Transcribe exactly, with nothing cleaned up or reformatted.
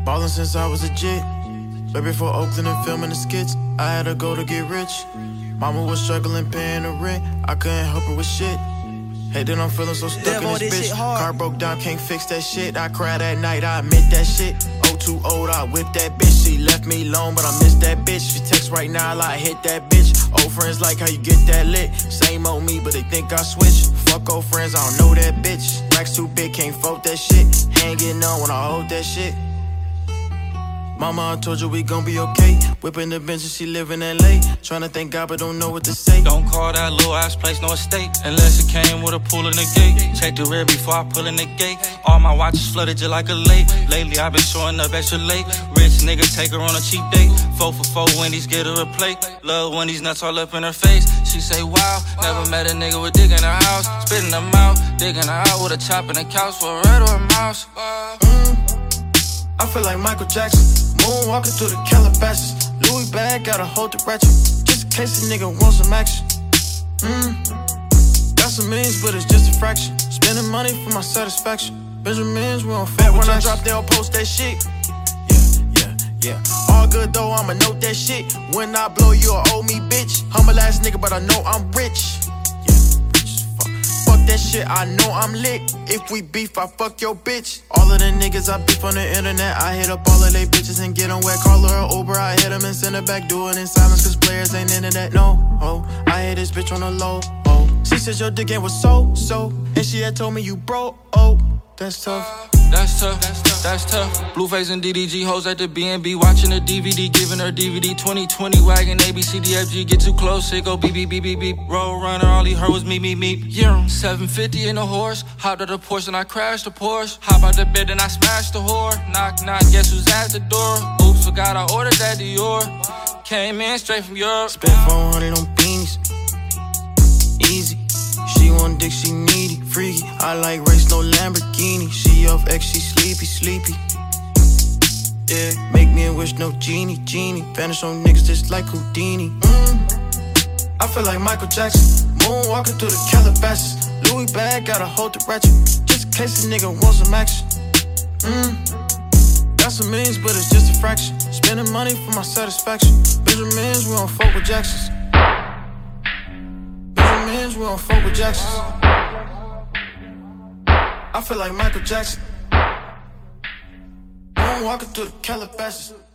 Ballin' since I was a jit. Right before Oakland and filming the skits, I had to go to get rich. Mama was struggling paying the rent, I couldn't help her with shit. Hey, then I'm feeling so stuck in this bitch. Car broke down, can't fix that shit. I cried at night, I admit that shit. Oh, too old, I whipped that bitch. She left me alone, but I miss that bitch. She text right now, I like hit that bitch. Old friends like how you get that lit. Same old me, but they think I switched. Fuck old friends, I don't know that bitch. Racks too big, can't fold that shit. Hanging on when I hold that shit. Mama, I told you we gon' be okay. Whipping the bench and she live in L A. Tryna thank God but don't know what to say. Don't call that little ass place no estate, unless it came with a pool in the gate. Check the rear before I pull in the gate. All my watches flooded just like a lake. Lately I been showing up extra late. Rich nigga take her on a cheap date. Four for four Wendy's, get her a plate. Love when these nuts all up in her face. She say wow, never met a nigga with dick in her house. Spitting them out, digging her out with a chop in the couch for a rat or a mouse. mm, I feel like Michael Jackson. Moonwalking through the Calabasas. Louis bag, gotta hold the ratchet. Just in case a nigga wants some action. Mm. Got some millions, but it's just a fraction. Spending money for my satisfaction. Benjamins, we don't fuck when I drop, they'll post that shit. Yeah, yeah, yeah. All good though, I'ma note that shit. When I blow, you'll owe me, bitch. Humble ass nigga, but I know I'm rich. That shit, I know I'm lit. If we beef, I fuck your bitch. All of the niggas I beef on the internet, I hit up all of they bitches and get them wet. Call her an Uber, I hit them and send her back. Do it in silence, cause players ain't into that, no. Oh, I hit this bitch on the low, oh. She said your dick game was so, so. And she had told me you broke, oh. That's tough. That's tough, that's tough. Blueface and D D G hoes at the B and B, watching the D V D, giving her D V D. twenty twenty wagon, A B C D F G, get too close, it go beep beep beep beep beep. Road runner, all he heard was me me me. Yeah, seven fifty in a horse, hopped out the Porsche and I crashed the Porsche. Hop out the bed and I smashed the whore. Knock knock, guess who's at the door? Oops, forgot I ordered that Dior. Came in straight from Europe. Spent four hundred on beanies. Easy. She want dick, she needy, freaky. I like race, no Lamborghini. She off X, she sleepy, sleepy. Yeah, make me a wish, no genie, genie. Vanish on niggas just like Houdini. Mm. I feel like Michael Jackson. Moonwalking through the Calabasas. Louis bag, gotta hold the ratchet. Just in case a nigga wants some action. Mm. Got some millions, but it's just a fraction. Spending money for my satisfaction. Benjamins, we don't fuck with Jacksons. We don't fuck with Jacksons. I feel like Michael Jackson. I'm walking through the Calabasas.